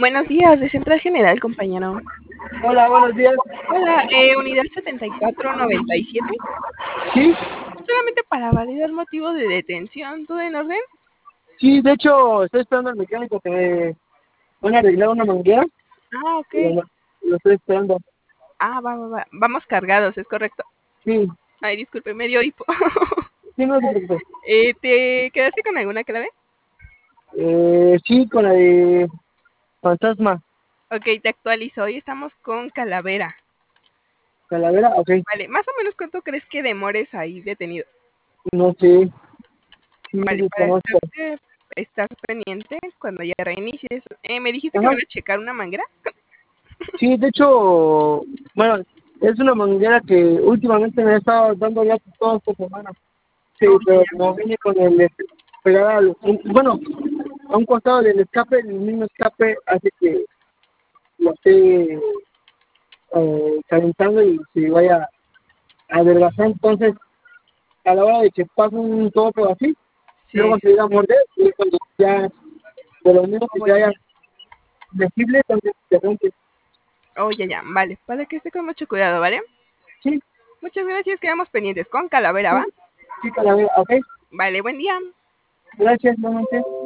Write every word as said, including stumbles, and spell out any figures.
Buenos días, de Central General, compañero. Hola, buenos días. Hola, eh, unidad setenta y cuatro noventa y siete. Sí, Solamente para validar motivo de detención. ¿Todo en orden? sí, de hecho, estoy esperando al mecánico que me van a arreglar una manguera. Ah, ok. Y Lo, lo estoy esperando. Ah, va, va, va. Vamos cargados, es correcto. Sí, Ay, disculpe, me dio hipo. sí, no te preocupes. eh, ¿Te quedaste con alguna clave? Eh, sí, con la de fantasma. Ok, te actualizo. Hoy estamos con Calavera. Calavera, ok. Vale, más o menos cuánto crees que demores ahí detenido. No sé, sí, Vale, para desconozco. estarte, estar pendiente cuando ya reinicies. Eh, ¿Me dijiste que Ajá, van a checar una manguera? sí, de hecho, bueno, es una manguera que últimamente me ha estado dando ya toda esta semana. Sí, Oh, ya, pero ya. como vine con el este, pegada al, un- bueno, a un costado del escape, el mismo escape hace que lo esté eh, calentando y se vaya a adelgazar. Entonces, a la hora de que pase un tope o así, Sí. luego se llega a morder y es cuando ya, de lo mismo que Oh, se ya, haya ya. flexible, entonces se rompe. Oh, ya, ya. Vale, para que esté con mucho cuidado, ¿vale? Sí, Muchas gracias, quedamos pendientes con Calavera, sí, ¿va? sí, Calavera, ok. Vale, buen día. Gracias, nuevamente.